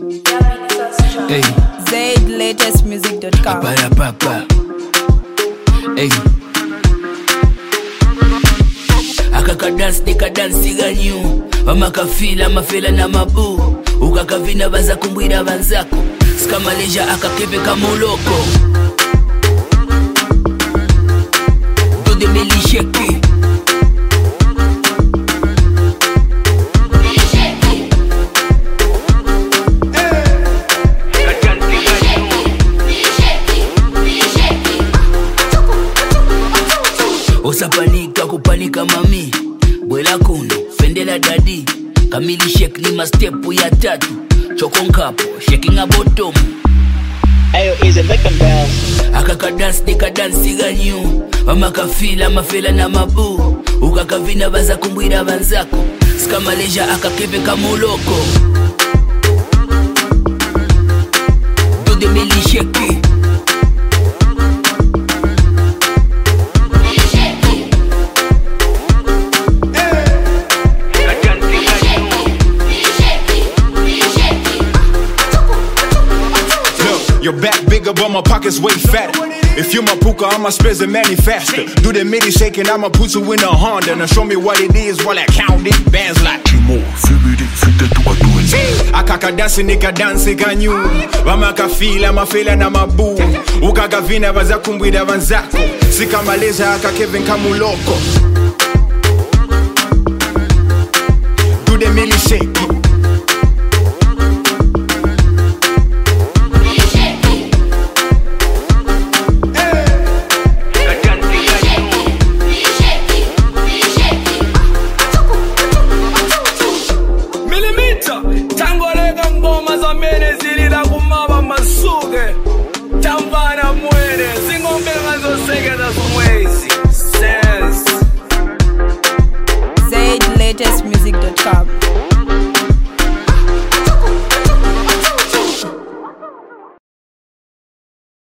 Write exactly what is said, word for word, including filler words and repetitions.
Hey. zaid latest music dot com. Para papa. Hey. Akaka dance nika dance ganyu. Mama kafila mafela na mabu. Ukakavina baza kumbwira banzako. Skamaleja akakebe kamuloko. Do the belly shake. Osapanika kupanika mami. Bwela kuno, fendela daddy. Kamili shake ni ma step ya tatu. Chokon kapo, shaking a bottom. Ayo easy make them bounce. Akaka dance nika dance ganyu. Mama kafila mafela na mabu. Ukakavina baza kumbwira banzako. Skamaleja akakebe kamuloko. Do the belly shake. Your back bigger, but my pockets way fatter. If you my puka, I'ma spaz and many faster. Do the midi shaking, I'ma put you in a Honda. Now show me what it is while I count it. Bands like Timo, fibidi, fite tu atuenzi. Akaka dance, nika dance ganyu. Mama kafila, mafela na mabu. Ukakavina baza kumbwira banzako. Sika Malaysia, akakevin kamuloko. Do the midi shaking. Mene zilila kumaba masuge Tambana mwene Zingombe ngazo sege na sumwezi Sense zaid latest music dot com.